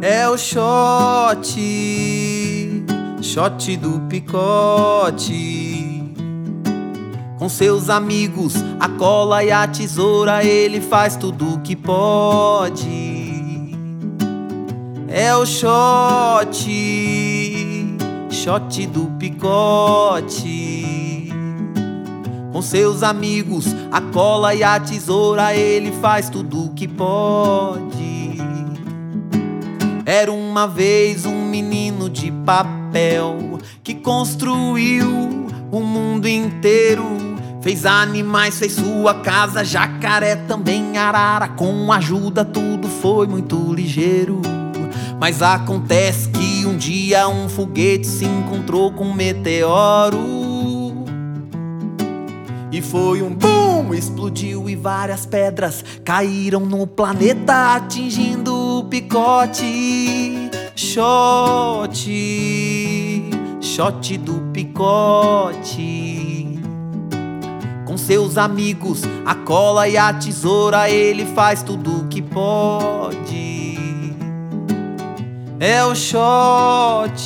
É o shot do picote. Com seus amigos, a cola e a tesoura, ele faz tudo que pode. É o shot do picote. Com seus amigos, a cola e a tesoura, ele faz tudo que pode. Era uma vez um menino de papel que construiu o mundo inteiro. Fez animais, fez sua casa, jacaré, também arara. Com ajuda tudo foi muito ligeiro. Mas acontece que um dia um foguete se encontrou com um meteoro. E foi um boom, explodiu e várias pedras caíram no planeta, atingindo o picote. Shot do picote. Com seus amigos, a cola e a tesoura, ele faz tudo que pode. É o shot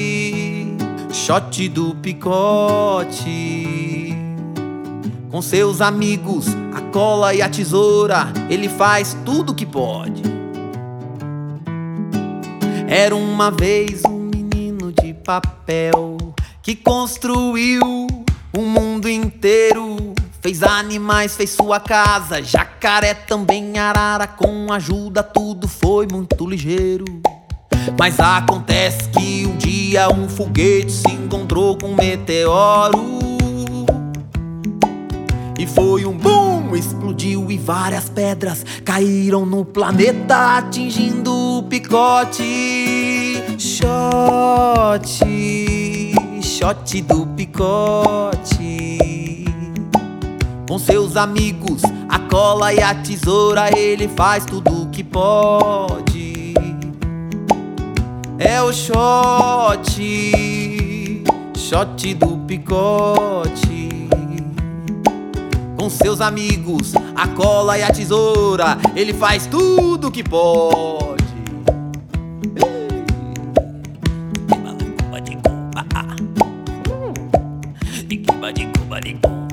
do picote. Com seus amigos, a cola e a tesoura, ele faz tudo que pode. Era uma vez um menino de papel que construiu o mundo inteiro. Fez animais, fez sua casa, jacaré, também arara. Com ajuda tudo foi muito ligeiro. Mas acontece que um dia um foguete se encontrou com um meteoro. E foi um boom, explodiu e várias pedras caíram no planeta, atingindo o picote. Shot do picote. Com seus amigos, a cola e a tesoura, ele faz tudo que pode. É o shot do picote. Com seus amigos, a cola e a tesoura, ele faz tudo que pode. De Cuba, de Cuba.